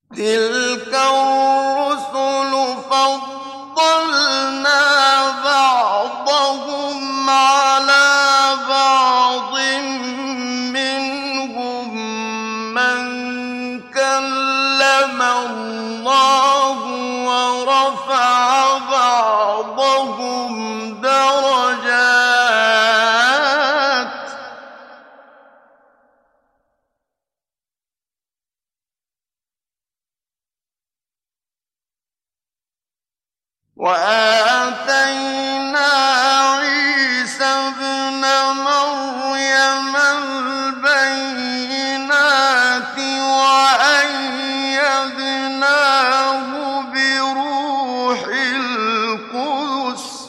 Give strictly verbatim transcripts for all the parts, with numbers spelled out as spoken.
تِلْكَ الرُّسُلُ فَضَّلْنَا بَعْضَهُمْ عَلَىٰ بَعْضٍ ۖ مِّنْهُم مَّن كَلَّمَ اللَّهُ وَرَفَعَ بَعْضَهُمْ دَرَجَاتٍ ۚ وَآتَيْنَا عِيسَى ابْنَ مَرْيَمَ الْبَيِّنَاتِ وَأَيَّدْنَاهُ بِرُوحِ الْقُدُسِ ۗ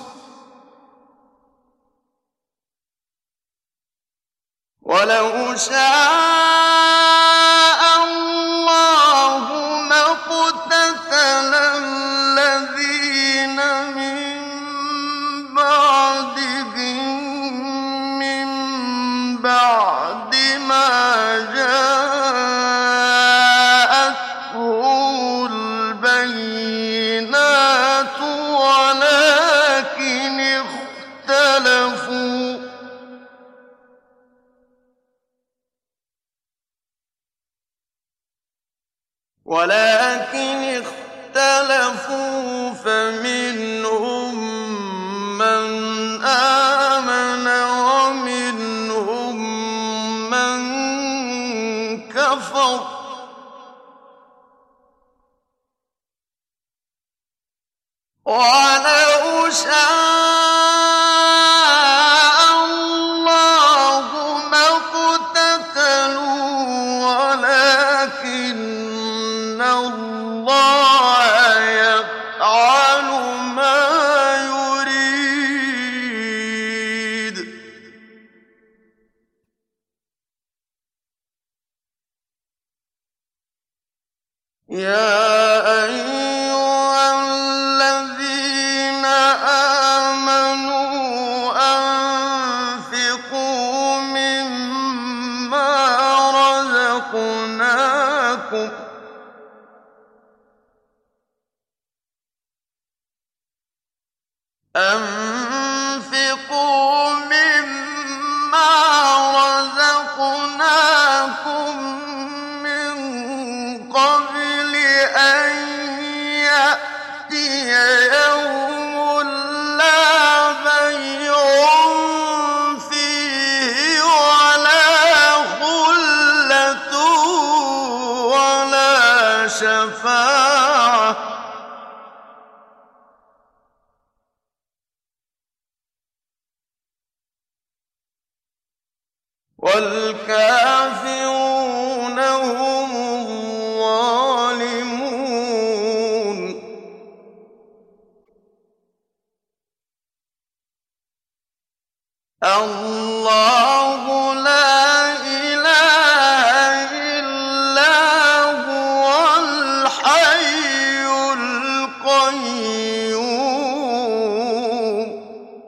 وَلَوْ شَاءَ اللَّهُ مَا اقْتَتَلَ الَّذِينَ مِن بَعْدِهِم مِّن بَعْدِ مَا جَاءَتْهُمُ الْبَيِّنَاتُ وَلَٰكِنِ اخْتَلَفُوا وَلَٰكِنِ اخْتَلَفُوا فَمِنْهُم مَّنْ آمَنَ وَمِنْهُم مَّن كَفَرَ ۚ وَلَوْ شَاءَ اللَّهُ مَا اقْتَتَلُوا وَلَٰكِنَّ اللَّهَ يَفْعَلُ مَا يُرِيدُ. يَا أَيُّهَا الَّذِينَ آمَنُوا أَنفِقُوا مِمَّا رَزَقْنَاكُمْ أَنفِقُوا مِمَّا رَزَقْنَاكُم مِّن قَبْلِ أَن يَأْتِيَ يَوْمٌ لَّا بَيْعٌ فِيهِ وَلَا خُلَّةٌ وَلَا شَفَاعَةٌ ۗ وَالْكَافِرُونَ هُمُ الظَّالِمُونَ. اللَّهُ لَا إِلَٰهَ إِلَّا هُوَ الْحَيُّ الْقَيُّومُ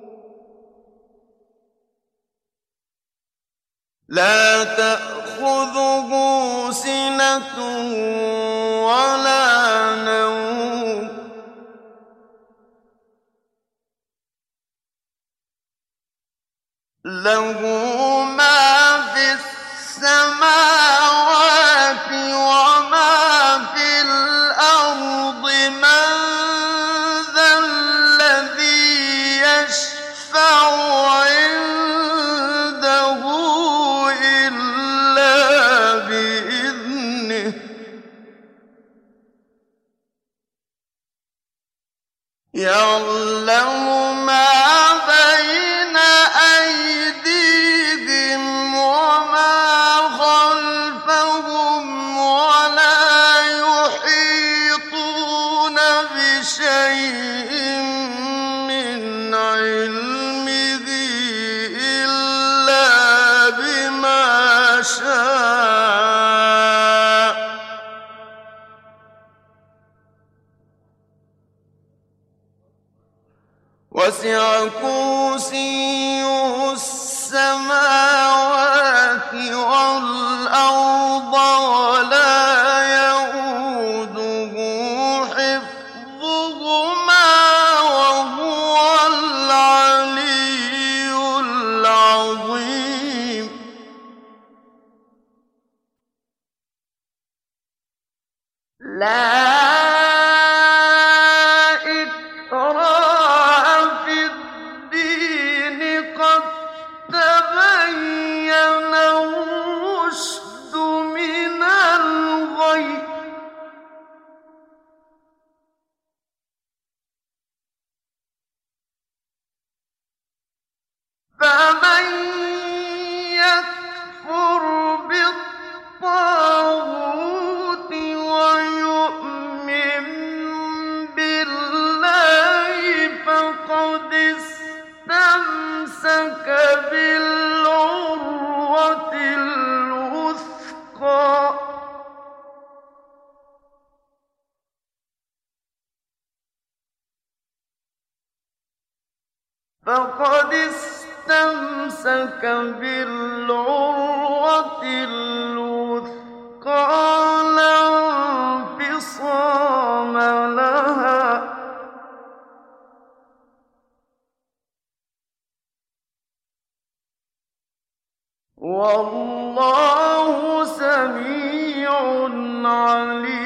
لَا تَأْخُذُهُ سِنَةٌ وَلَا نَوْمٌ لَّهُ مَا فِي السَّمَاوَاتِ وَمَا فِي الْأَرْضِ ۗ مَن ذَا الَّذِي يَشْفَعُ عِندَهُ إِلَّا بِإِذْنِهِ ۚ يَعْلَمُ مَا بَيْنَ أَيْدِيهِمْ وَمَا خَلْفَهُمْ وَلَا يُحِيطُونَ بِشَيْءٍ مِّنْ عِلْمِهِ إِلَّا بِمَا شَاءَ ۚ وَسِعَ كُرْسِيُّهُ السَّمَاوَاتِ وَالْأَرْضَ وَلَا يَئُودُهُ لا إكراه في الدين قد تبين الرشد من الغي فمن يكفر بالطاغوت ويؤمن بالله فقد استمسك بالعروة الوثقى فقد استمسك بالعروة الوثقى لا انفصام لها والله سميع عليم